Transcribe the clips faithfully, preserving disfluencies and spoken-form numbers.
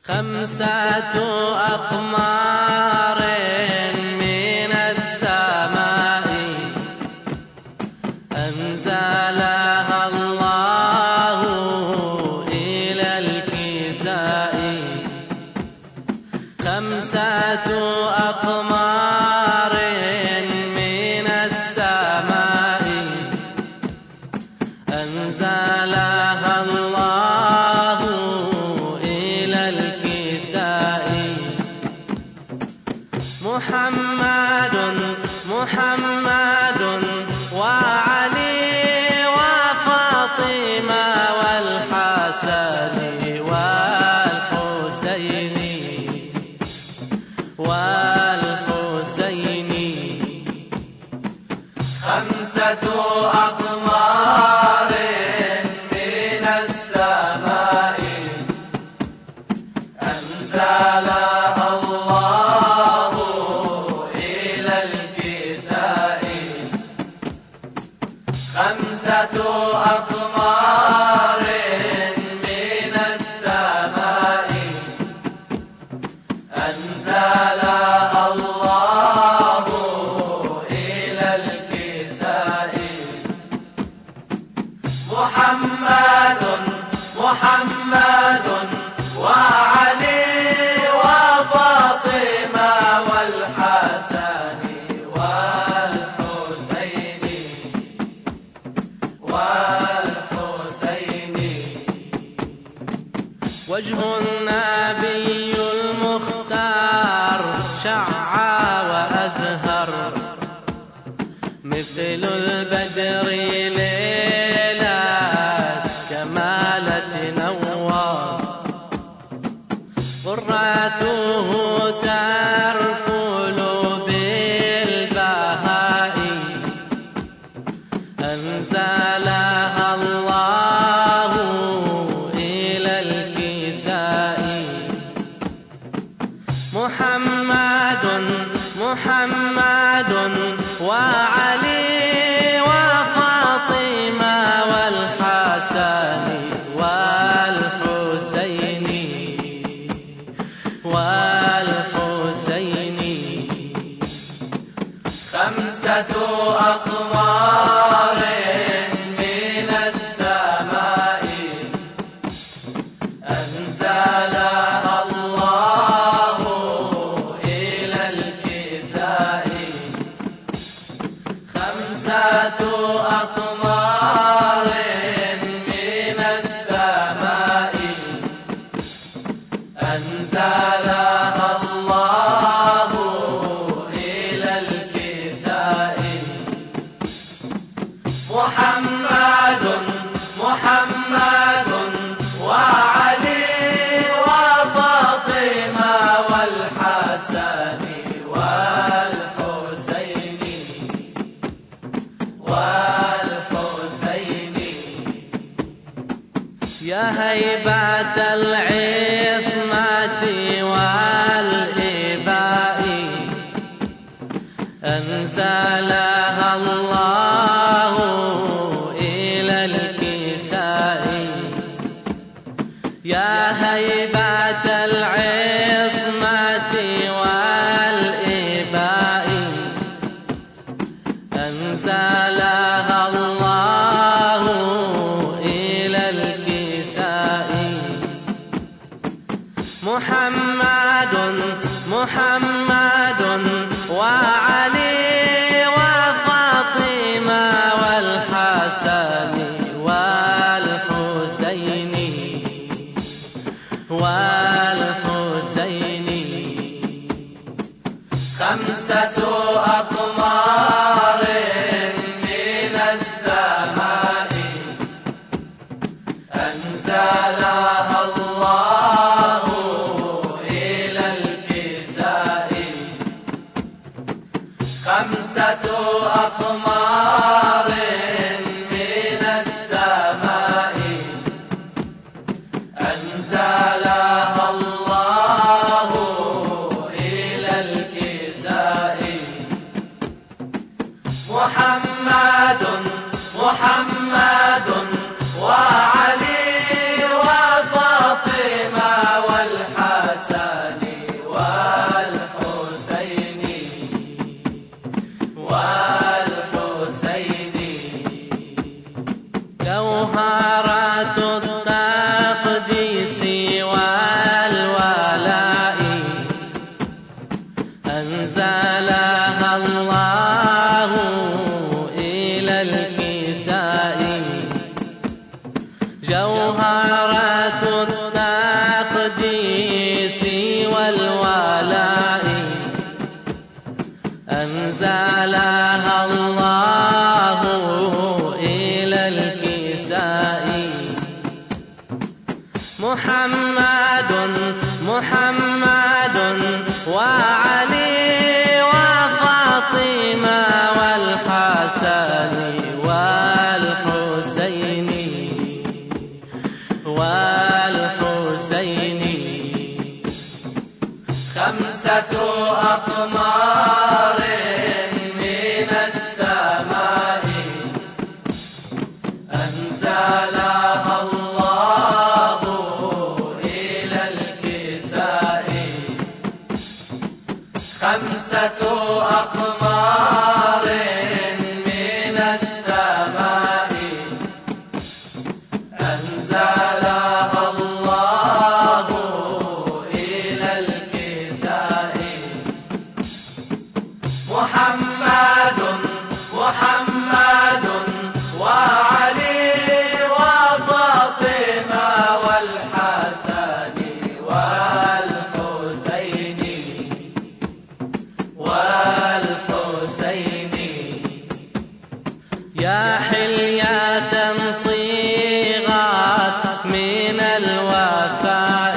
خمسة أقمار من السماء أنزلها الله إلى الكساء. خمسة أقمار من السماء أنزلها الله إلى الكساء. محمد محمد وعلي وفاطمة والحسن والحسين والحسين. خمسة أقمار من السماء أنزلها الله إلى الكساء. خمسة أقمار من السماء أنزلها الله إلى الكساء. محمد محمد وعلي وفاطمة والحسن والحسين والحسين. وجه النبي المختار شع وأزهر مثل البدر ليلة كمالة نوار. قرته ترفل بالبهاء أنزلها الله إلى الكساء. محمد محمد وعلي وفاطمة والحسن والحسين والحسين. خمسة أقمار من السماء أنزلها الله إلى الكساء. خمسة أقمار من السماء أنزلها الله إلى الكساء. محمد محمد وعلي وفاطمة والحسن والحسين والحسين. يا هيبة العصمة والإباء أنزلها الله إلى الكساء. يا هيبة العصمة والإباء أنزلها الله إلى الكساء. محمد محمد وعلي وفاطمة والحسن والحسين والحسين. خمسة أقمار من السماء أنزلها الله إلى الكساء. خمسة أقمار من السماء أنزلها الله إلى الكساء. محمد محمد وعلي وفاطمة جوهرة التقديس والولاء أنزلها الله إلى الكساء. جوهرة التقديس والولاء أنزلها الله إلى الكساء. محمد محمد وعلي وفاطمة والحسن والحسين والحسين خمسة أقمار من السماء أنزلها الله إلى الكساء. خمسة أقمار من السماء أنزلها الله إلى الكساء. محمد محمد وعلي وفاطمة والحسن والحسين والحسين. يا حلية صيغت من الوفاء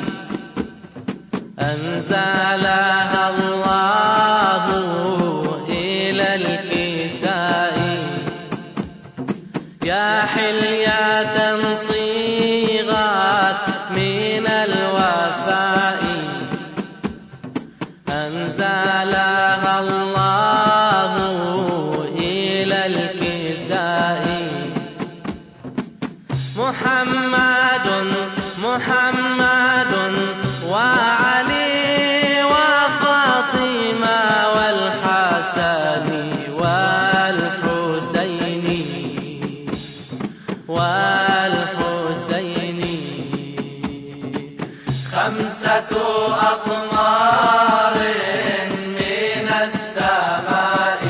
أنزلها الله إلى الكساء. يا حلية صيغت من الوفاء أنزلها الله إلى الكساء. محمد محمد وعلي وفاطمة والحسن والحسين والحسين. خمسة أقمار من السماء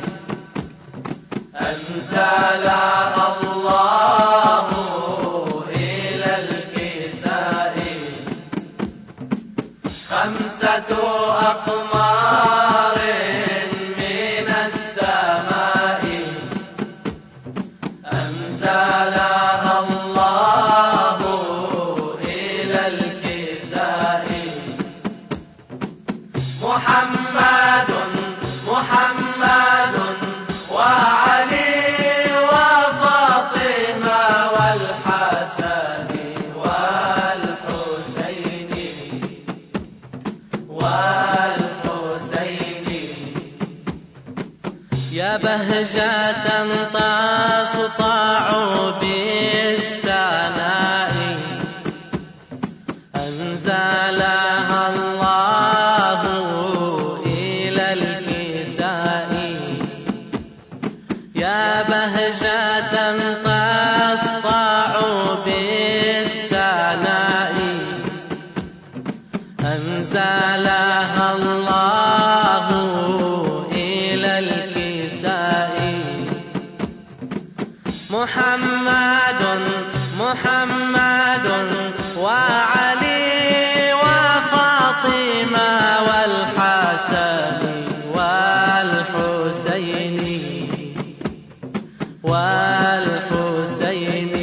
أنزلها الله إلى الكساء. خمسة أقمار من السماء أنزلها الله إلى الكساء. محمد محمد وعلي وفاطمة والحسن والحسين والحسين. يا بهجة تسطع بالسناء أنزلها الله إلى الكساء. يا بهجة تسطع بالسناء أنزلها الله إلى الكساء. محمد محمد وعلي وفاطمة والحسن والحسين والحسين.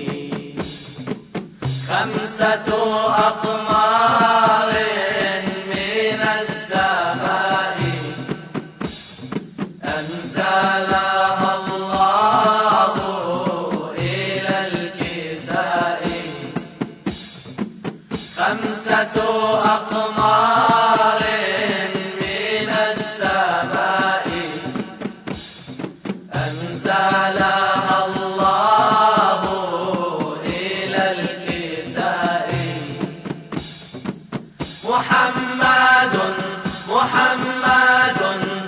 خمسة أقمار من السماء أنزلها الله إلى الكساء. خمسة أقمار من السماء أنزلها الله إلى الكساء. محمد محمد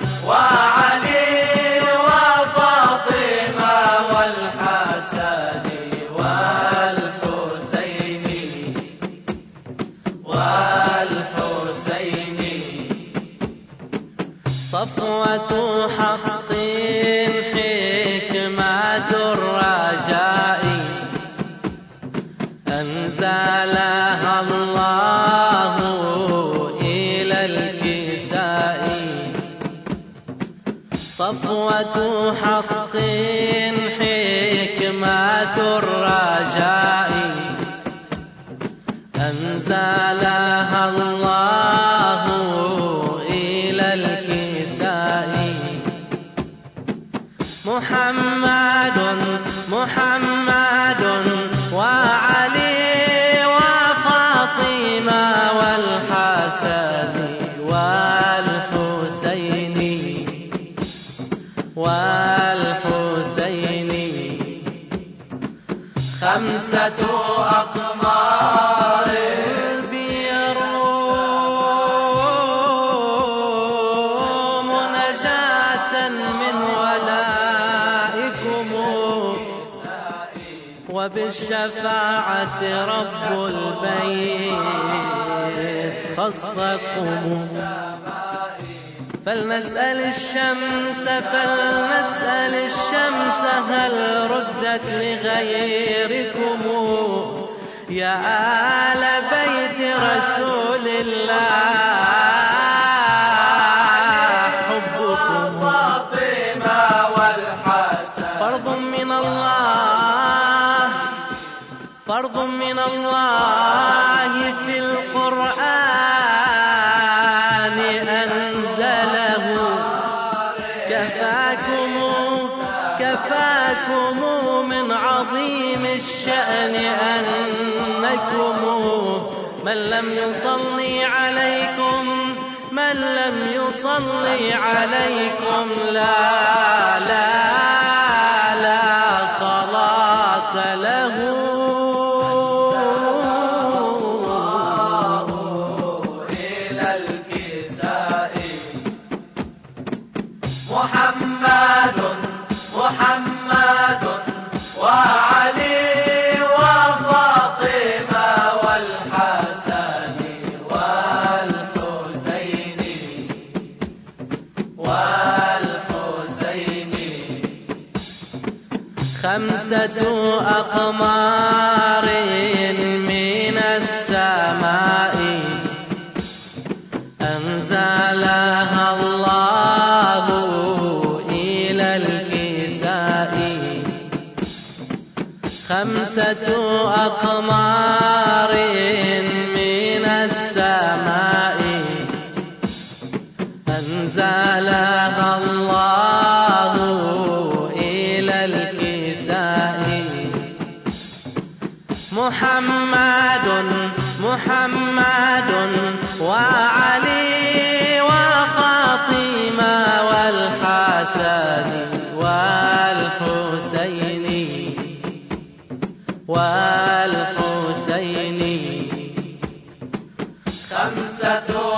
وعلي وفاطمة والحسن أنزلها الله إلى الكساء صفوة حق حكمة الرجاء أنزلها الله إلى الكساء محمد محمد وعلي وفاطمة والحسن والحسين والحسين خمسة أقمار بيروم نجاة من ولائكم وبالشفاعة رب البيت خصكم فلنسأل الشمس فلنسأل الشمس هل ردت لغيركم يا آل بيت رسول الله حبكم فاطمة والحسن فرض من الله فرض من الله في القرآن أنزله كفاكم كفاكم من عظيم الشأن أنكم من لم يصلي عليكم من لم يصلي عليكم لا لا لا صلاة له محمد محمد وعلي وفاطمة والحسن والحسين والحسين خمسة أقمار من السماء أنزلها الله إلى الكساء خمسة أقمار من السماء أنزلها الله إلى الكساء محمد محمد وعلي وفاطمة والحسن والحسين والحسين خمسة